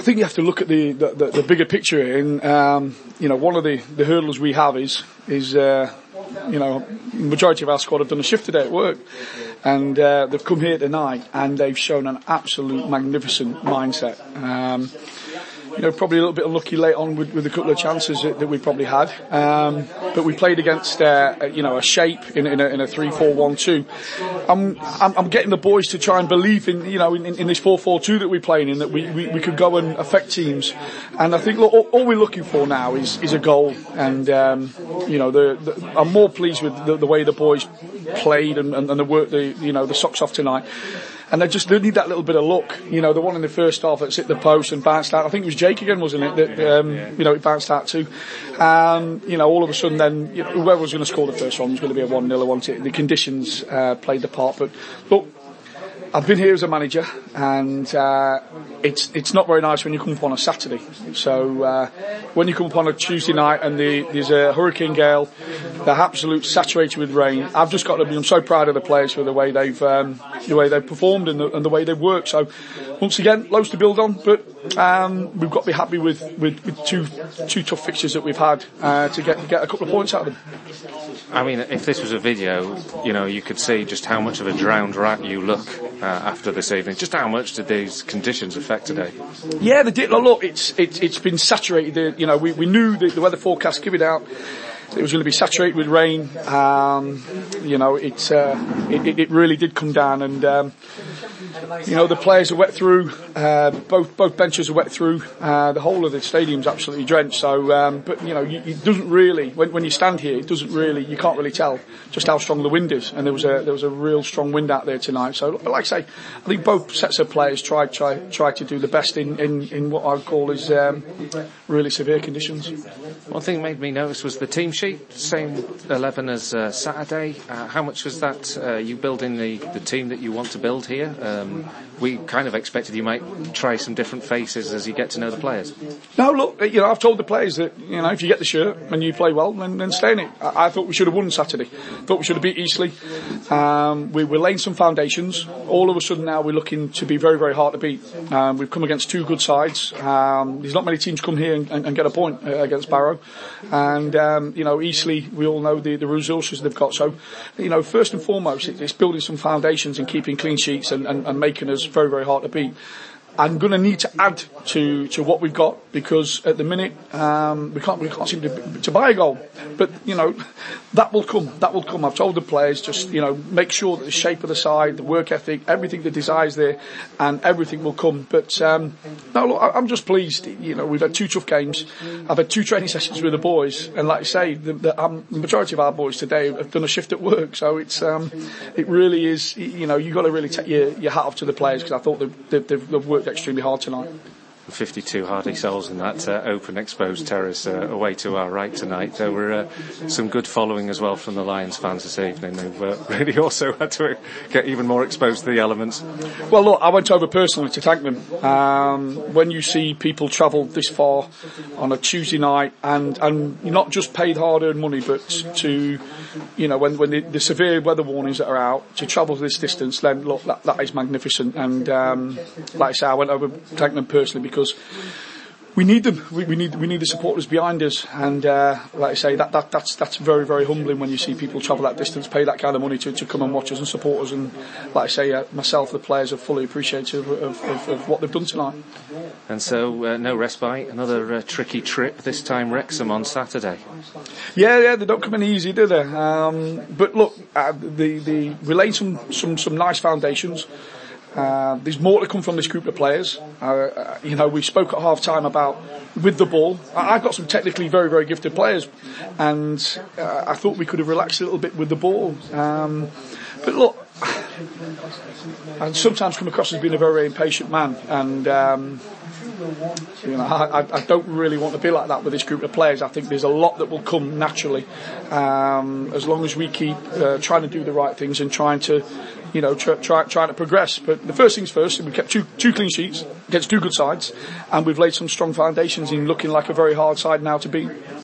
think you have to look at the bigger picture here. And one of the hurdles we have is the majority of our squad have done a shift today at work, and they've come here tonight and they've shown an absolute magnificent mindset. Probably a little bit unlucky late on with a couple of chances that we probably had. But we played against, a shape in a 3-4-1-2. I'm getting the boys to try and believe in this 4-4-2 that we're playing in, that we could go and affect teams. And I think, look, all we're looking for now is a goal. And, I'm more pleased with the way the boys played and the work, the socks off tonight. And they need that little bit of luck. The one in the first half that's hit the post and bounced out. I think it was Jake again, wasn't it? That it bounced out to. All of a sudden, then whoever was going to score the first one was going to be a 1-0. I want it. The conditions played the part, but look, I've been here as a manager, and it's not very nice when you come up on a Saturday. So when you come up on a Tuesday night and there's a hurricane gale, they're absolutely saturated with rain. I've just got to be. I'm so proud of the players for the way they've performed and the way they've worked. So once again, loads to build on, but we've got to be happy with two tough fixtures that we've had to get a couple of points out of them. I mean, if this was a video, you could see just how much of a drowned rat you look after this evening. Just how much did these conditions affect today? Yeah, they did. Look, it's been saturated. We knew the weather forecast gave it out. It was going to be saturated with rain. It really did come down, and the players are wet through. Both benches are wet through. The whole of the stadium's absolutely drenched. So, but it doesn't really. When you stand here, you can't really tell just how strong the wind is. And there was a real strong wind out there tonight. So, but like I say, I think both sets of players tried to do the best in what I'd call is really severe conditions. One thing that made me notice was the team sheet, same 11 as Saturday. How much was that you building the team that you want to build here? We kind of expected you might try some different faces as you get to know the players. No, look, I've told the players that, if you get the shirt and you play well, then stay in it. I thought we should have won Saturday. Thought we should have beat Eastleigh. We're laying some foundations. All of a sudden now we're looking to be very, very hard to beat. We've come against two good sides. There's not many teams come here and get a point against Barrow. And, Eastleigh, we all know the resources they've got. So, first and foremost, it's building some foundations and keeping clean sheets and making us very, very hard to beat. I'm going to need to add to what we've got, because at the minute we can't seem to buy a goal. But that will come. I've told the players, just make sure that the shape of the side, the work ethic, everything, the desire's there, and everything will come. But no, look, I'm just pleased. We've had two tough games. I've had 2 training sessions with the boys, and like I say, the majority of our boys today have done a shift at work. So it really is. You've got to really take your hat off to the players, because I thought they've worked extremely hard tonight. 52 hardy souls in that open exposed terrace away to our right tonight. There were some good following as well from the Lions fans this evening. They've really also had to get even more exposed to the elements. Well, look, I went over personally to thank them. When you see people travel this far on a Tuesday night and you're not just paid hard-earned money, but to, when the severe weather warnings that are out, to travel this distance, then look, that is magnificent. And like I say, I went over to thank them personally, because we need them. We need the supporters behind us, and like I say, that's very, very humbling when you see people travel that distance, pay that kind of money to come and watch us and support us. And like I say, myself, the players are fully appreciative of what they've done tonight. And so, no respite, another tricky trip. This time, Wrexham on Saturday. Yeah, they don't come in easy, do they? But look, we laid some nice foundations. There's more to come from this group of players. We spoke at half time about with the ball. I've got some technically very, very gifted players, and I thought we could have relaxed a little bit with the ball. But look, I sometimes come across as being a very, very impatient man, and I don't really want to be like that with this group of players. I think there's a lot that will come naturally, as long as we keep trying to do the right things and trying to progress. But the first things first, we kept two clean sheets against two good sides, and we've laid some strong foundations in looking like a very hard side now to beat.